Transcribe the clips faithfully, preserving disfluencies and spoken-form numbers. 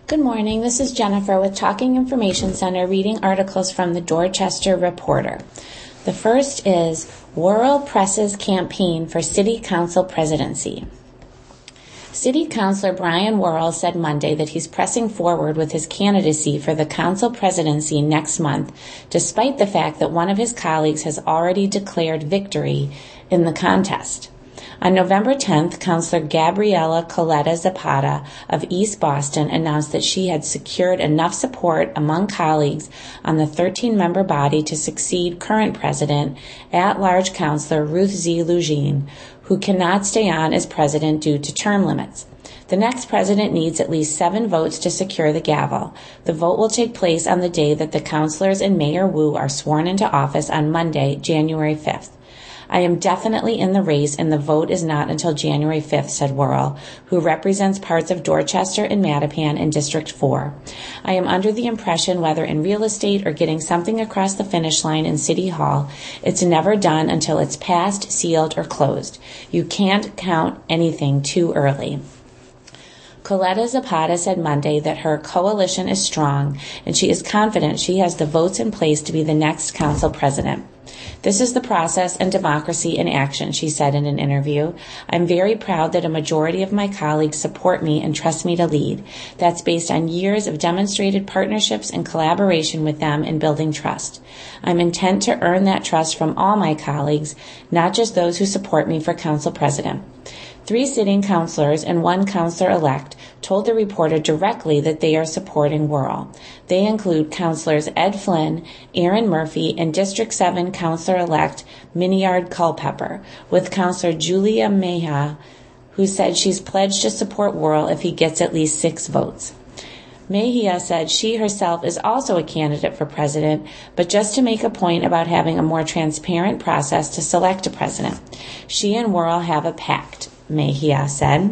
Good morning. This is Jennifer with Talking Information Center reading articles from the Dorchester Reporter. The first is Worrell Presses Campaign for City Council Presidency. City Councilor Brian Worrell said Monday that he's pressing forward with his candidacy for the council presidency next month, despite the fact that one of his colleagues has already declared victory in the contest. On November tenth, Councilor Gabriela Coletta Zapata of East Boston announced that she had secured enough support among colleagues on the thirteen-member body to succeed current President, at-large Councilor Ruth Z. Lugin, who cannot stay on as president due to term limits. The next president needs at least seven votes to secure the gavel. The vote will take place on the day that the councilors and Mayor Wu are sworn into office on Monday, January fifth. I am definitely in the race, and the vote is not until January fifth, said Worrell, who represents parts of Dorchester and Mattapan in District four. I am under the impression, whether in real estate or getting something across the finish line in City Hall, it's never done until it's passed, sealed, or closed. You can't count anything too early. Coletta Zapata said Monday that her coalition is strong, and she is confident she has the votes in place to be the next council president. This is the process and democracy in action, she said in an interview. I'm very proud that a majority of my colleagues support me and trust me to lead. That's based on years of demonstrated partnerships and collaboration with them in building trust. I'm intent to earn that trust from all my colleagues, not just those who support me for council president. Three sitting councilors and one councilor-elect told the reporter directly that they are supporting Worrell. They include councilors Ed Flynn, Aaron Murphy, and District seven councilor-elect Miniard Culpepper, with Councilor Julia Mejia, who said she's pledged to support Worrell if he gets at least six votes. Mejia said she herself is also a candidate for president, but just to make a point about having a more transparent process to select a president. She and Worrell have a pact, Mejia said.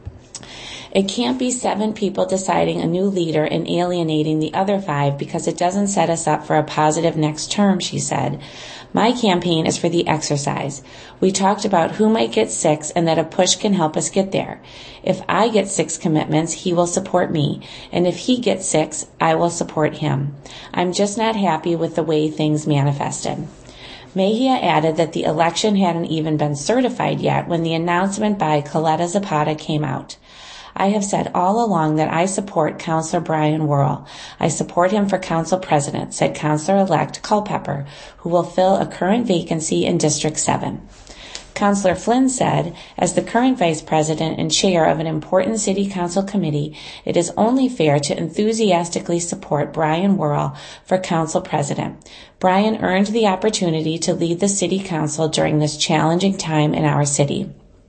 It can't be seven people deciding a new leader and alienating the other five because it doesn't set us up for a positive next term, she said. My campaign is for the exercise. We talked about who might get six and that a push can help us get there. If I get six commitments, he will support me. And if he gets six, I will support him. I'm just not happy with the way things manifested. Mejia added that the election hadn't even been certified yet when the announcement by Coletta Zapata came out. I have said all along that I support Councilor Brian Worrell. I support him for council president, said Councilor-elect Culpepper, who will fill a current vacancy in District seven. Councilor Flynn said, as the current vice president and chair of an important city council committee, it is only fair to enthusiastically support Brian Worrell for council president. Brian earned the opportunity to lead the city council during this challenging time in our city.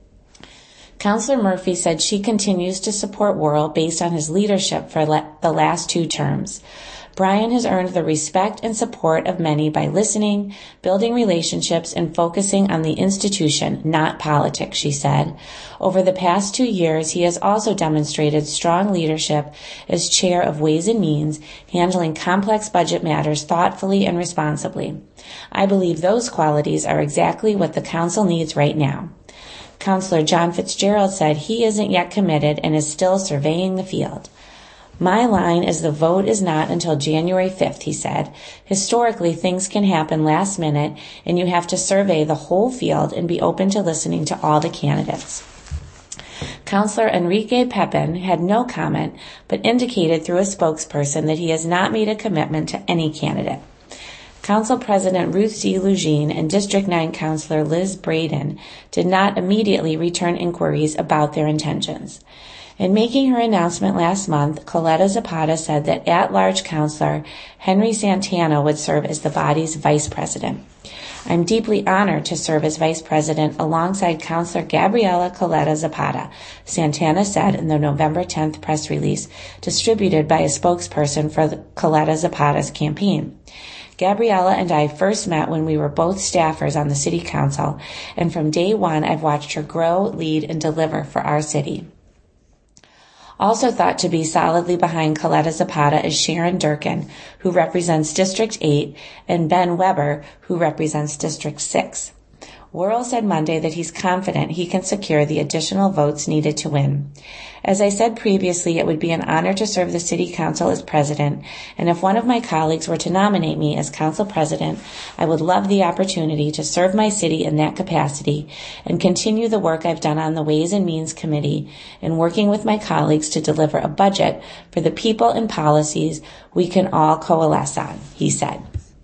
Councilor Murphy said she continues to support Worrell based on his leadership for le- the last two terms. Brian has earned the respect and support of many by listening, building relationships, and focusing on the institution, not politics, she said. Over the past two years, he has also demonstrated strong leadership as chair of Ways and Means, handling complex budget matters thoughtfully and responsibly. I believe those qualities are exactly what the council needs right now. Councilor John Fitzgerald said he isn't yet committed and is still surveying the field. My line is the vote is not until January fifth, he said. Historically, things can happen last minute, and you have to survey the whole field and be open to listening to all the candidates. Councilor Enrique Pepin had no comment, but indicated through a spokesperson that he has not made a commitment to any candidate. Council President Ruth Z. Lugin and District nine Councilor Liz Braden did not immediately return inquiries about their intentions. In making her announcement last month, Coletta Zapata said that at-large Councilor Henry Santana would serve as the body's vice president. I'm deeply honored to serve as vice president alongside Councilor Gabriela Coletta Zapata, Santana said in the November tenth press release distributed by a spokesperson for Coletta Zapata's campaign. Gabriela and I first met when we were both staffers on the city council, and from day one I've watched her grow, lead, and deliver for our city. Also thought to be solidly behind Coletta Zapata is Sharon Durkin, who represents District eight, and Ben Weber, who represents District six. Worrell said Monday that he's confident he can secure the additional votes needed to win. As I said previously, it would be an honor to serve the City Council as president, and if one of my colleagues were to nominate me as council president, I would love the opportunity to serve my city in that capacity and continue the work I've done on the Ways and Means Committee and working with my colleagues to deliver a budget for the people and policies we can all coalesce on, he said.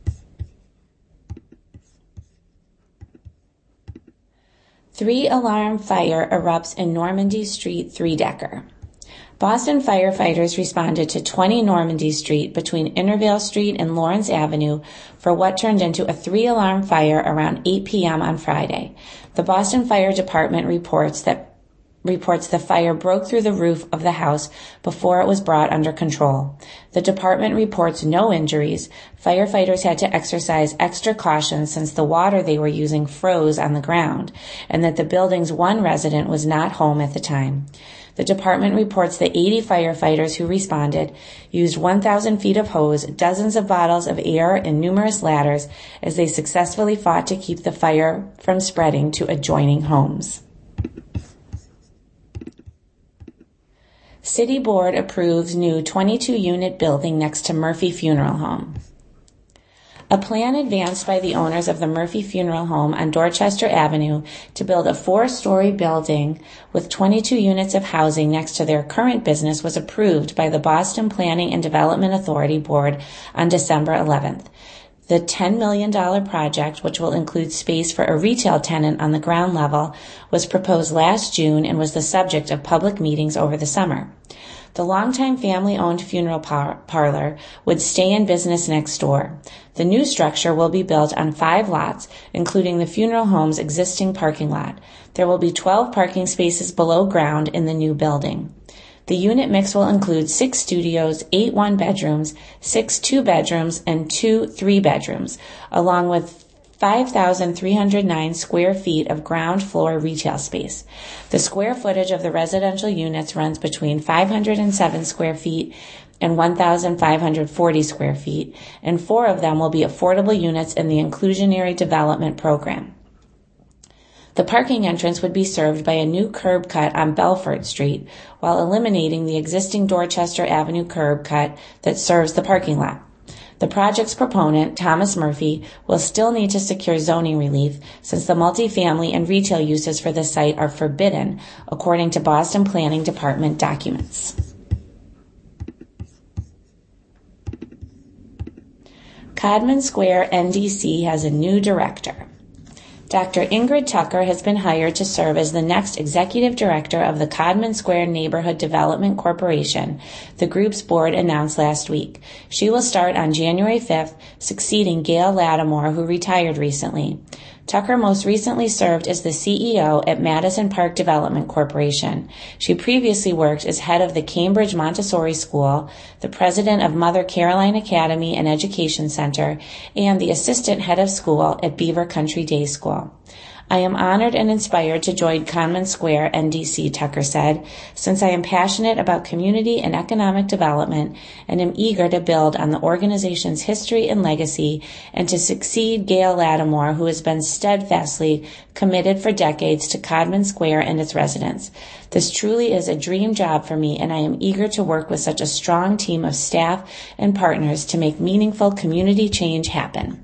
Three-alarm fire erupts in Normandy Street three-decker. Boston firefighters responded to twenty Normandy Street between Intervale Street and Lawrence Avenue for what turned into a three-alarm fire around eight p.m. on Friday. The Boston Fire Department reports that reports the fire broke through the roof of the house before it was brought under control. The department reports no injuries. Firefighters had to exercise extra caution since the water they were using froze on the ground, and that the building's one resident was not home at the time. The department reports that eighty firefighters who responded used one thousand feet of hose, dozens of bottles of air, and numerous ladders as they successfully fought to keep the fire from spreading to adjoining homes. City Board approves new twenty-two unit building next to Murphy Funeral Home. A plan advanced by the owners of the Murphy Funeral Home on Dorchester Avenue to build a four-story building with twenty-two units of housing next to their current business was approved by the Boston Planning and Development Authority Board on December eleventh. The ten million dollars project, which will include space for a retail tenant on the ground level, was proposed last June and was the subject of public meetings over the summer. The longtime family-owned funeral par- parlor would stay in business next door. The new structure will be built on five lots, including the funeral home's existing parking lot. There will be twelve parking spaces below ground in the new building. The unit mix will include six studios, eight one-bedrooms, six two-bedrooms, and two three-bedrooms, along with five thousand three hundred nine square feet of ground floor retail space. The square footage of the residential units runs between five hundred seven square feet and one thousand five hundred forty square feet, and four of them will be affordable units in the inclusionary development program. The parking entrance would be served by a new curb cut on Belfort Street, while eliminating the existing Dorchester Avenue curb cut that serves the parking lot. The project's proponent, Thomas Murphy, will still need to secure zoning relief since the multifamily and retail uses for the site are forbidden, according to Boston Planning Department documents. Codman Square N D C has a new director. Doctor Ingrid Tucker has been hired to serve as the next executive director of the Codman Square Neighborhood Development Corporation, the group's board announced last week. She will start on January fifth, succeeding Gail Lattimore, who retired recently. Tucker most recently served as the C E O at Madison Park Development Corporation. She previously worked as head of the Cambridge Montessori School, the president of Mother Caroline Academy and Education Center, and the assistant head of school at Beaver Country Day School. I am honored and inspired to join Codman Square N D C, Tucker said, since I am passionate about community and economic development and am eager to build on the organization's history and legacy and to succeed Gail Lattimore, who has been steadfastly committed for decades to Codman Square and its residents. This truly is a dream job for me, and I am eager to work with such a strong team of staff and partners to make meaningful community change happen.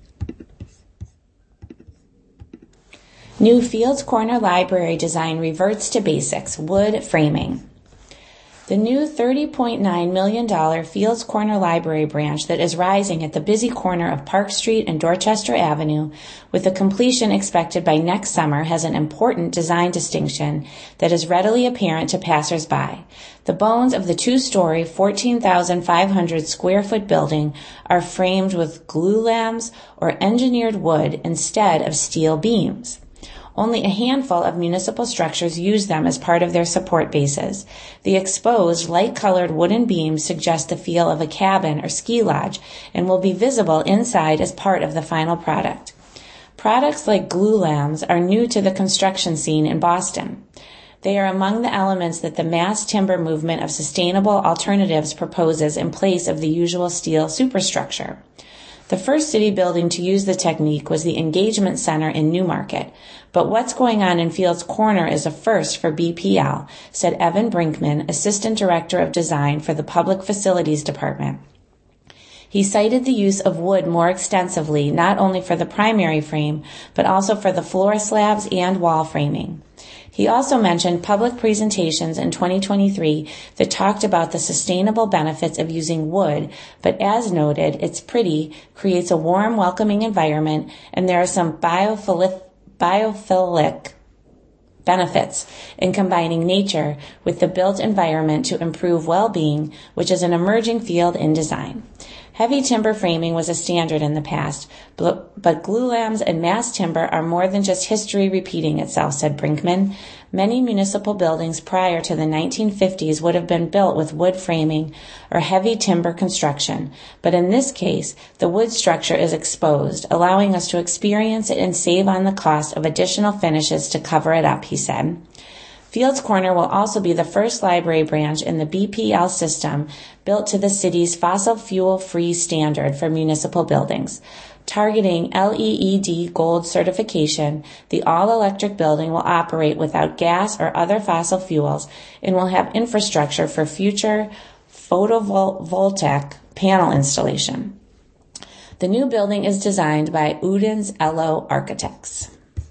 New Fields Corner Library design reverts to basics, wood framing. The new thirty point nine million dollars Fields Corner Library branch that is rising at the busy corner of Park Street and Dorchester Avenue, with a completion expected by next summer, has an important design distinction that is readily apparent to passers-by. The bones of the two-story, fourteen thousand five hundred square foot building are framed with glulam or engineered wood instead of steel beams. Only a handful of municipal structures use them as part of their support bases. The exposed, light-colored wooden beams suggest the feel of a cabin or ski lodge and will be visible inside as part of the final product. Products like glulams are new to the construction scene in Boston. They are among the elements that the mass timber movement of sustainable alternatives proposes in place of the usual steel superstructure. The first city building to use the technique was the Engagement Center in Newmarket, but what's going on in Fields Corner is a first for B P L, said Evan Brinkman, Assistant Director of Design for the Public Facilities Department. He cited the use of wood more extensively, not only for the primary frame, but also for the floor slabs and wall framing. He also mentioned public presentations in twenty twenty-three that talked about the sustainable benefits of using wood, but as noted, it's pretty, creates a warm, welcoming environment, and there are some biophilic, biophilic benefits in combining nature with the built environment to improve well-being, which is an emerging field in design. Heavy timber framing was a standard in the past, but glulams and mass timber are more than just history repeating itself, said Brinkman. Many municipal buildings prior to the nineteen fifties would have been built with wood framing or heavy timber construction, but in this case, the wood structure is exposed, allowing us to experience it and save on the cost of additional finishes to cover it up, he said. Fields Corner will also be the first library branch in the B P L system built to the city's fossil fuel-free standard for municipal buildings. Targeting L E E D Gold certification, the all-electric building will operate without gas or other fossil fuels and will have infrastructure for future photovoltaic panel installation. The new building is designed by Udens Ello Architects.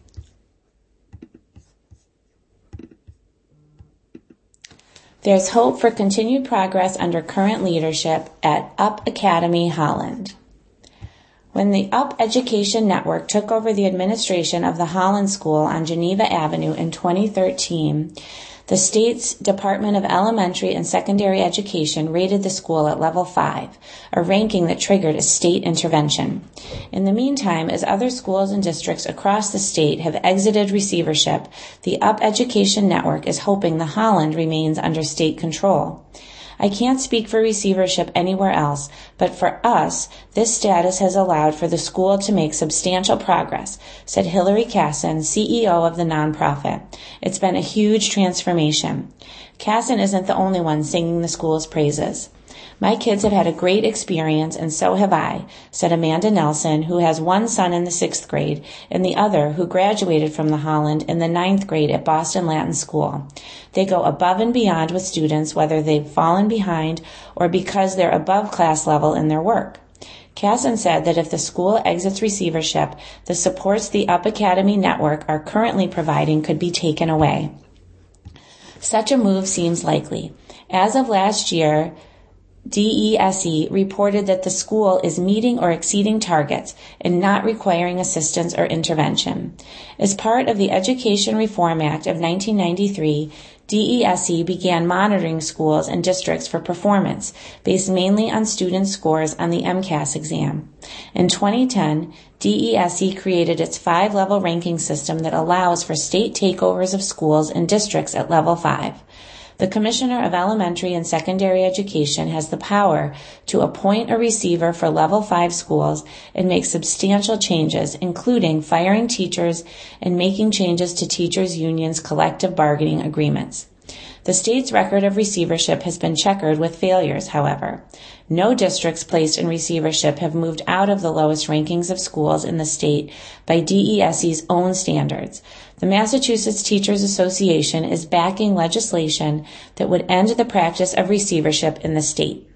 There's hope for continued progress under current leadership at Up Academy Holland. When the Up Education Network took over the administration of the Holland School on Geneva Avenue in twenty thirteen, the state's Department of Elementary and Secondary Education rated the school at level five, a ranking that triggered a state intervention. In the meantime, as other schools and districts across the state have exited receivership, the Up Education Network is hoping the Holland remains under state control. I can't speak for receivership anywhere else, but for us, this status has allowed for the school to make substantial progress, said Hillary Casson, C E O of the nonprofit. It's been a huge transformation. Casson isn't the only one singing the school's praises. My kids have had a great experience, and so have I, said Amanda Nelson, who has one son in the sixth grade and the other who graduated from the Holland in the ninth grade at Boston Latin School. They go above and beyond with students, whether they've fallen behind or because they're above class level in their work. Casson said that if the school exits receivership, the supports the Up Academy Network are currently providing could be taken away. Such a move seems likely. As of last year, D E S E reported that the school is meeting or exceeding targets and not requiring assistance or intervention. As part of the Education Reform Act of nineteen ninety-three, D E S E began monitoring schools and districts for performance, based mainly on student scores on the MCAS exam. In twenty ten, D E S E created its five-level ranking system that allows for state takeovers of schools and districts at level five. The Commissioner of Elementary and Secondary Education has the power to appoint a receiver for level five schools and make substantial changes, including firing teachers and making changes to teachers' unions' collective bargaining agreements. The state's record of receivership has been checkered with failures, however. No districts placed in receivership have moved out of the lowest rankings of schools in the state by D E S E's own standards. The Massachusetts Teachers Association is backing legislation that would end the practice of receivership in the state.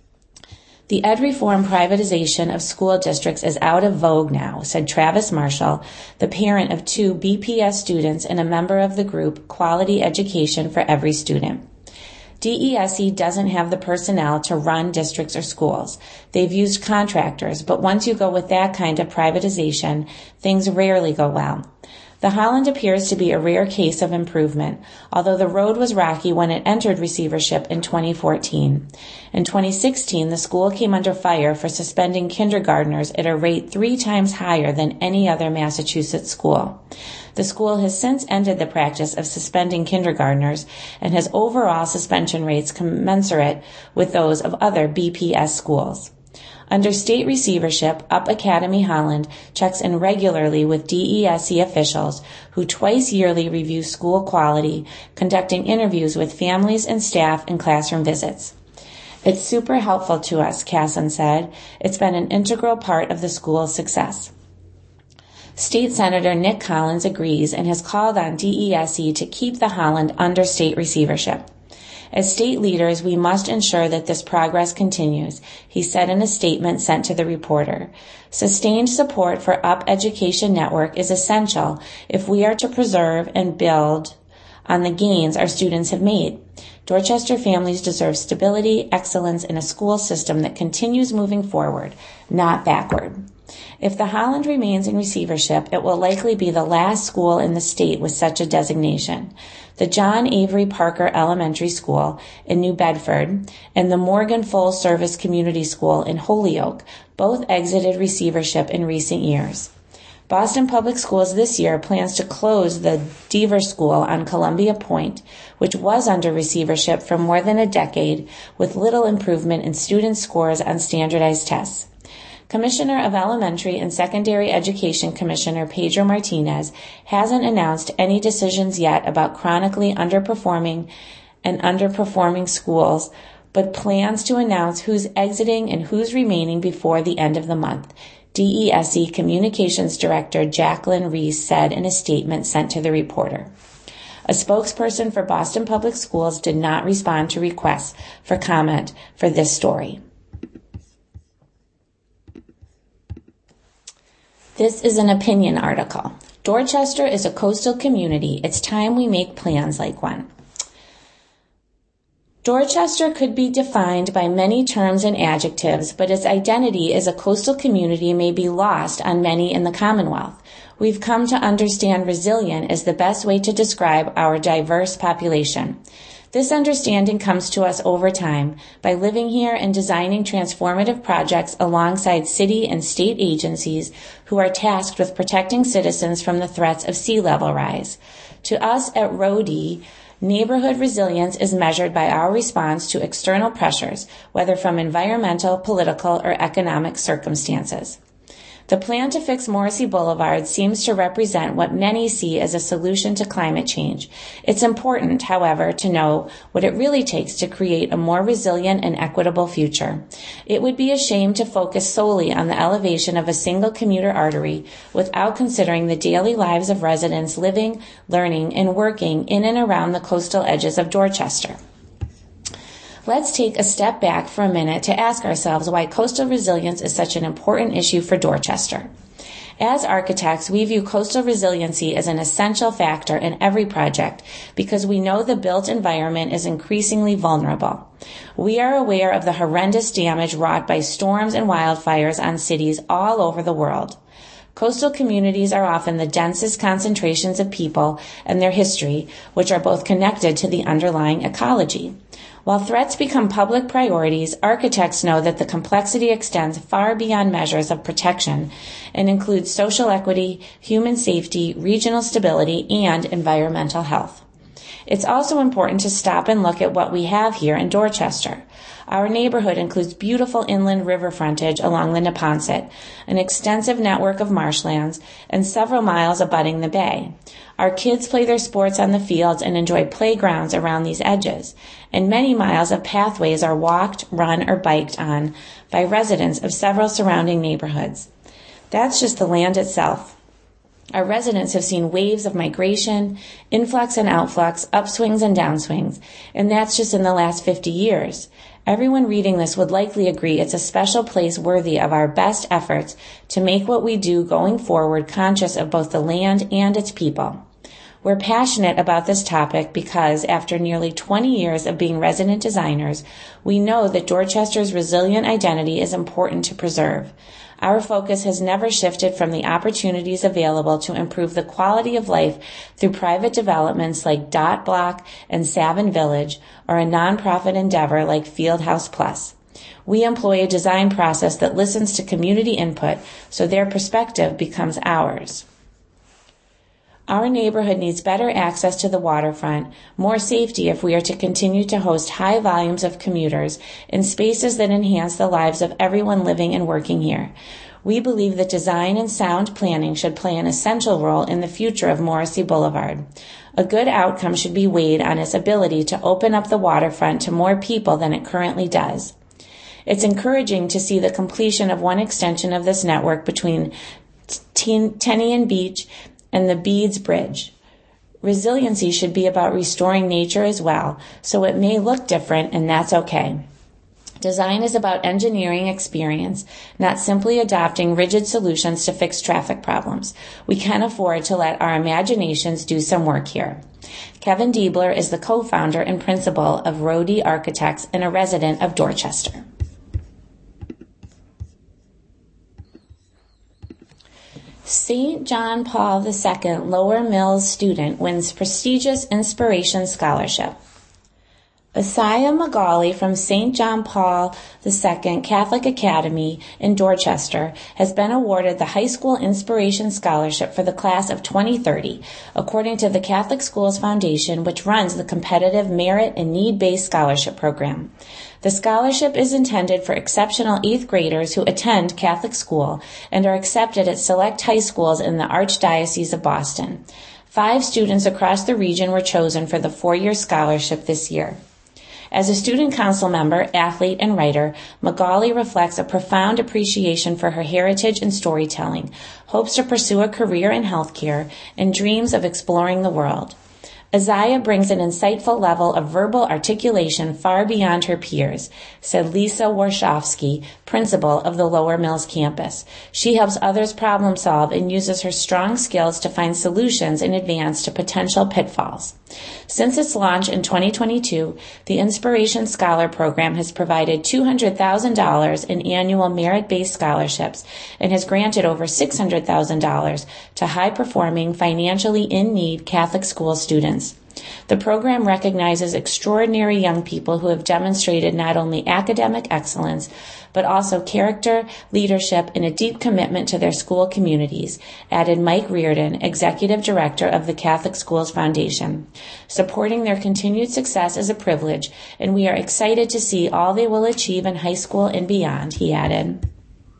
The ed reform privatization of school districts is out of vogue now, said Travis Marshall, the parent of two B P S students and a member of the group Quality Education for Every Student. D E S E doesn't have the personnel to run districts or schools. They've used contractors, but once you go with that kind of privatization, things rarely go well. The Holland appears to be a rare case of improvement, although the road was rocky when it entered receivership in twenty fourteen. In twenty sixteen, the school came under fire for suspending kindergartners at a rate three times higher than any other Massachusetts school. The school has since ended the practice of suspending kindergartners and has overall suspension rates commensurate with those of other B P S schools. Under state receivership, Up Academy Holland checks in regularly with D E S E officials who twice yearly review school quality, conducting interviews with families and staff and classroom visits. It's super helpful to us, Casson said. It's been an integral part of the school's success. State Senator Nick Collins agrees and has called on D E S E to keep the Holland under state receivership. As state leaders, we must ensure that this progress continues, he said in a statement sent to the reporter. Sustained support for Up Education Network is essential if we are to preserve and build on the gains our students have made. Dorchester families deserve stability, excellence, in a school system that continues moving forward, not backward. If the Holland remains in receivership, it will likely be the last school in the state with such a designation. The John Avery Parker Elementary School in New Bedford and the Morgan Full Service Community School in Holyoke both exited receivership in recent years. Boston Public Schools this year plans to close the Deaver School on Columbia Point, which was under receivership for more than a decade with little improvement in student scores on standardized tests. Commissioner of Elementary and Secondary Education Commissioner Pedro Martinez hasn't announced any decisions yet about chronically underperforming and underperforming schools, but plans to announce who's exiting and who's remaining before the end of the month. D E S E Communications Director Jacqueline Reese said in a statement sent to the reporter. A spokesperson for Boston Public Schools did not respond to requests for comment for this story. This is an opinion article. Dorchester is a coastal community. It's time we make plans like one. Dorchester could be defined by many terms and adjectives, but its identity as a coastal community may be lost on many in the Commonwealth. We've come to understand resilient as the best way to describe our diverse population. This understanding comes to us over time by living here and designing transformative projects alongside city and state agencies who are tasked with protecting citizens from the threats of sea level rise. To us at R O D E, neighborhood resilience is measured by our response to external pressures, whether from environmental, political, or economic circumstances. The plan to fix Morrissey Boulevard seems to represent what many see as a solution to climate change. It's important, however, to know what it really takes to create a more resilient and equitable future. It would be a shame to focus solely on the elevation of a single commuter artery without considering the daily lives of residents living, learning, and working in and around the coastal edges of Dorchester. Let's take a step back for a minute to ask ourselves why coastal resilience is such an important issue for Dorchester. As architects, we view coastal resiliency as an essential factor in every project because we know the built environment is increasingly vulnerable. We are aware of the horrendous damage wrought by storms and wildfires on cities all over the world. Coastal communities are often the densest concentrations of people and their history, which are both connected to the underlying ecology. While threats become public priorities, architects know that the complexity extends far beyond measures of protection and includes social equity, human safety, regional stability, and environmental health. It's also important to stop and look at what we have here in Dorchester. Our neighborhood includes beautiful inland river frontage along the Neponset, an extensive network of marshlands, and several miles abutting the bay. Our kids play their sports on the fields and enjoy playgrounds around these edges, and many miles of pathways are walked, run, or biked on by residents of several surrounding neighborhoods. That's just the land itself. Our residents have seen waves of migration, influx and outflux, upswings and downswings, and that's just in the last fifty years. Everyone reading this would likely agree it's a special place worthy of our best efforts to make what we do going forward conscious of both the land and its people. We're passionate about this topic because after nearly twenty years of being resident designers, we know that Dorchester's resilient identity is important to preserve. Our focus has never shifted from the opportunities available to improve the quality of life through private developments like Dot Block and Savin Village, or a nonprofit endeavor like Fieldhouse Plus. We employ a design process that listens to community input so their perspective becomes ours. Our neighborhood needs better access to the waterfront, more safety if we are to continue to host high volumes of commuters in spaces that enhance the lives of everyone living and working here. We believe that design and sound planning should play an essential role in the future of Morrissey Boulevard. A good outcome should be weighed on its ability to open up the waterfront to more people than it currently does. It's encouraging to see the completion of one extension of this network between Tenian Beach and the Beads Bridge. Resiliency should be about restoring nature as well, so it may look different, and that's okay. Design is about engineering experience, not simply adopting rigid solutions to fix traffic problems. We can afford to let our imaginations do some work here. Kevin Diebler is the co-founder and principal of Rodi Architects and a resident of Dorchester. Saint John Paul the Second Lower Mills student wins prestigious Inspiration Scholarship. Isaiah Magali from Saint John Paul the Second Catholic Academy in Dorchester has been awarded the High School Inspiration Scholarship for the class of twenty thirty, according to the Catholic Schools Foundation, which runs the competitive merit and need-based scholarship program. The scholarship is intended for exceptional eighth graders who attend Catholic school and are accepted at select high schools in the Archdiocese of Boston. Five students across the region were chosen for the four-year scholarship this year. As a student council member, athlete, and writer, Magali reflects a profound appreciation for her heritage and storytelling, hopes to pursue a career in healthcare, and dreams of exploring the world. Isaiah brings an insightful level of verbal articulation far beyond her peers, said Lisa Warshofsky, principal of the Lower Mills campus. She helps others problem solve and uses her strong skills to find solutions in advance to potential pitfalls. Since its launch in twenty twenty-two, the Inspiration Scholar Program has provided two hundred thousand dollars in annual merit-based scholarships and has granted over six hundred thousand dollars to high-performing, financially in-need Catholic school students. The program recognizes extraordinary young people who have demonstrated not only academic excellence, but also character, leadership, and a deep commitment to their school communities, added Mike Reardon, Executive Director of the Catholic Schools Foundation. Supporting their continued success is a privilege, and we are excited to see all they will achieve in high school and beyond, he added.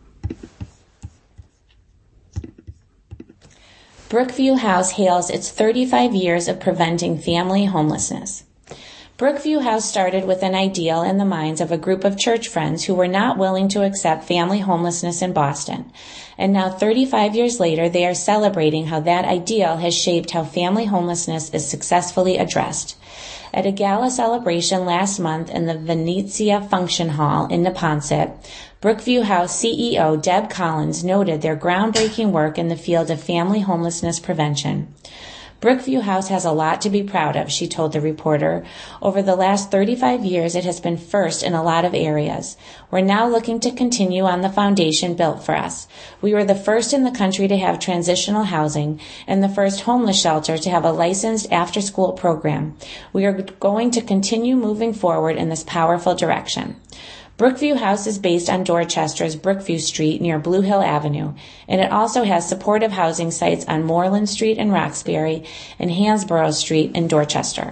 Brookview House hails its thirty-five years of preventing family homelessness. Brookview House started with an ideal in the minds of a group of church friends who were not willing to accept family homelessness in Boston. And now thirty-five years later, they are celebrating how that ideal has shaped how family homelessness is successfully addressed. At a gala celebration last month in the Venezia Function Hall in Neponset, Brookview House C E O Deb Collins noted their groundbreaking work in the field of family homelessness prevention. Brookview House has a lot to be proud of, she told the reporter. Over the last thirty-five years, it has been first in a lot of areas. We're now looking to continue on the foundation built for us. We were the first in the country to have transitional housing and the first homeless shelter to have a licensed after-school program. We are going to continue moving forward in this powerful direction. Brookview House is based on Dorchester's Brookview Street near Blue Hill Avenue, and it also has supportive housing sites on Moreland Street in Roxbury and Hansborough Street in Dorchester.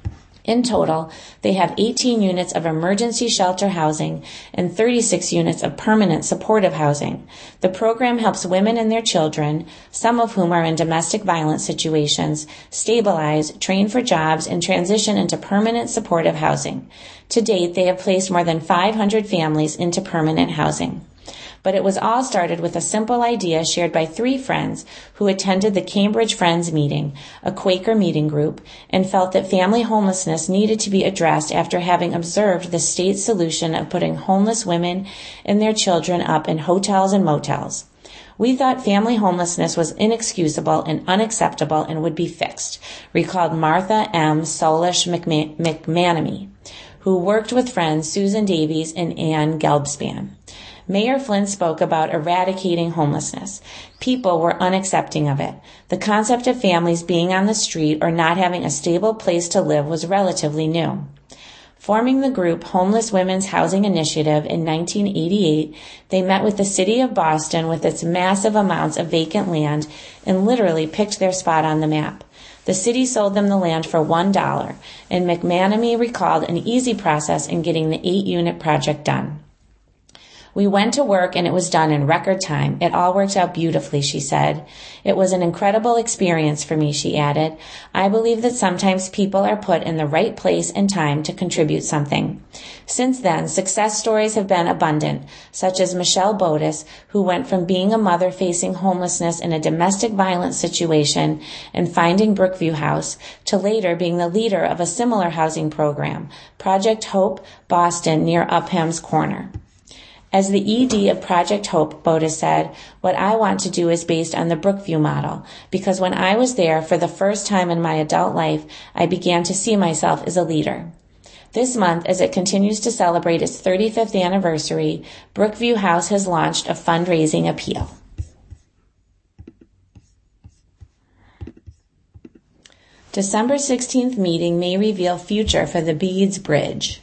In total, they have eighteen units of emergency shelter housing and thirty-six units of permanent supportive housing. The program helps women and their children, some of whom are in domestic violence situations, stabilize, train for jobs, and transition into permanent supportive housing. To date, they have placed more than five hundred families into permanent housing. But it was all started with a simple idea shared by three friends who attended the Cambridge Friends meeting, a Quaker meeting group, and felt that family homelessness needed to be addressed after having observed the state's solution of putting homeless women and their children up in hotels and motels. We thought family homelessness was inexcusable and unacceptable and would be fixed, recalled Martha M. Solish McManamy, who worked with friends Susan Davies and Ann Gelbspan. Mayor Flynn spoke about eradicating homelessness. People were unaccepting of it. The concept of families being on the street or not having a stable place to live was relatively new. Forming the group Homeless Women's Housing Initiative in nineteen eighty-eight, they met with the city of Boston with its massive amounts of vacant land and literally picked their spot on the map. The city sold them the land for one dollar, and McManamy recalled an easy process in getting the eight-unit project done. We went to work and it was done in record time. It all worked out beautifully, she said. It was an incredible experience for me, she added. I believe that sometimes people are put in the right place and time to contribute something. Since then, success stories have been abundant, such as Michelle Bodis, who went from being a mother facing homelessness in a domestic violence situation and finding Brookview House, to later being the leader of a similar housing program, Project Hope, Boston, near Upham's Corner. As the E D of Project Hope, Bodis said, what I want to do is based on the Brookview model, because when I was there for the first time in my adult life, I began to see myself as a leader. This month, as it continues to celebrate its thirty-fifth anniversary, Brookview House has launched a fundraising appeal. December sixteenth meeting may reveal future for the Beads Bridge.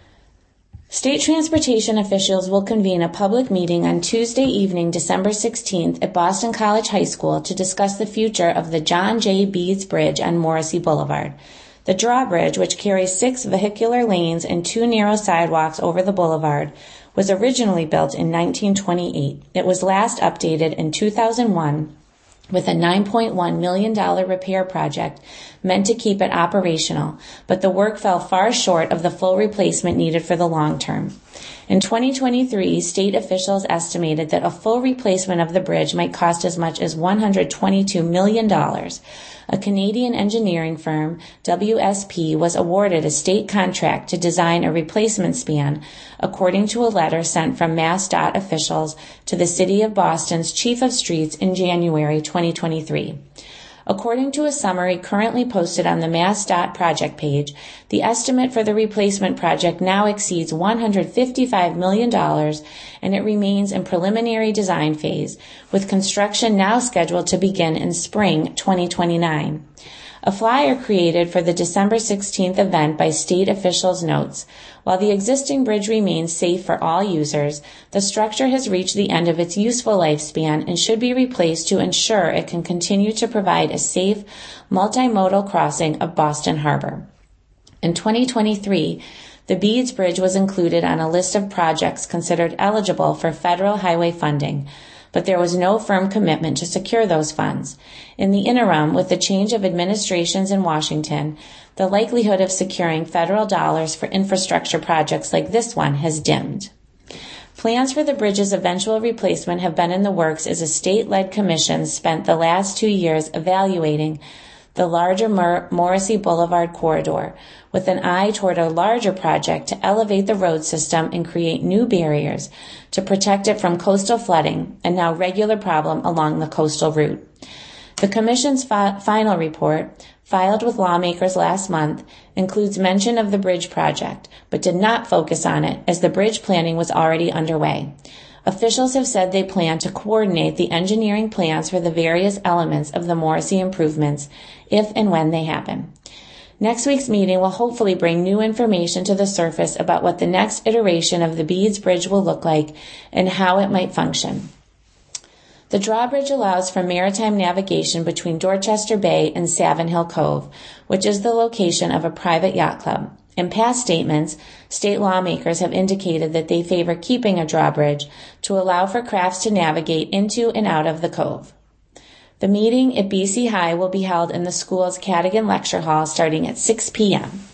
State transportation officials will convene a public meeting on Tuesday evening, December sixteenth, at Boston College High School to discuss the future of the John J. Beads Bridge on Morrissey Boulevard. The drawbridge, which carries six vehicular lanes and two narrow sidewalks over the boulevard, was originally built in nineteen twenty-eight. It was last updated in two thousand one with a nine point one million dollars repair project meant to keep it operational, but the work fell far short of the full replacement needed for the long term. In twenty twenty-three, state officials estimated that a full replacement of the bridge might cost as much as one hundred twenty-two million dollars. A Canadian engineering firm, W S P, was awarded a state contract to design a replacement span, according to a letter sent from MassDOT officials to the City of Boston's Chief of Streets in January twenty twenty-three. According to a summary currently posted on the MassDOT project page, the estimate for the replacement project now exceeds one hundred fifty-five million dollars, and it remains in preliminary design phase, with construction now scheduled to begin in spring twenty twenty-nine. A flyer created for the December sixteenth event by state officials notes, while the existing bridge remains safe for all users, the structure has reached the end of its useful lifespan and should be replaced to ensure it can continue to provide a safe, multimodal crossing of Boston Harbor. In twenty twenty-three, the Beads Bridge was included on a list of projects considered eligible for federal highway funding, but there was no firm commitment to secure those funds. In the interim, with the change of administrations in Washington, the likelihood of securing federal dollars for infrastructure projects like this one has dimmed. Plans for the bridge's eventual replacement have been in the works as a state-led commission spent the last two years evaluating the larger Mor- Morrissey Boulevard corridor, with an eye toward a larger project to elevate the road system and create new barriers to protect it from coastal flooding, a now regular problem along the coastal route. The Commission's fi- final report, filed with lawmakers last month, includes mention of the bridge project, but did not focus on it as the bridge planning was already underway. Officials have said they plan to coordinate the engineering plans for the various elements of the Morrissey improvements if and when they happen. Next week's meeting will hopefully bring new information to the surface about what the next iteration of the Beads Bridge will look like and how it might function. The drawbridge allows for maritime navigation between Dorchester Bay and Savin Hill Cove, which is the location of a private yacht club. In past statements, state lawmakers have indicated that they favor keeping a drawbridge to allow for crafts to navigate into and out of the cove. The meeting at B C High will be held in the school's Cadogan Lecture Hall starting at six p.m.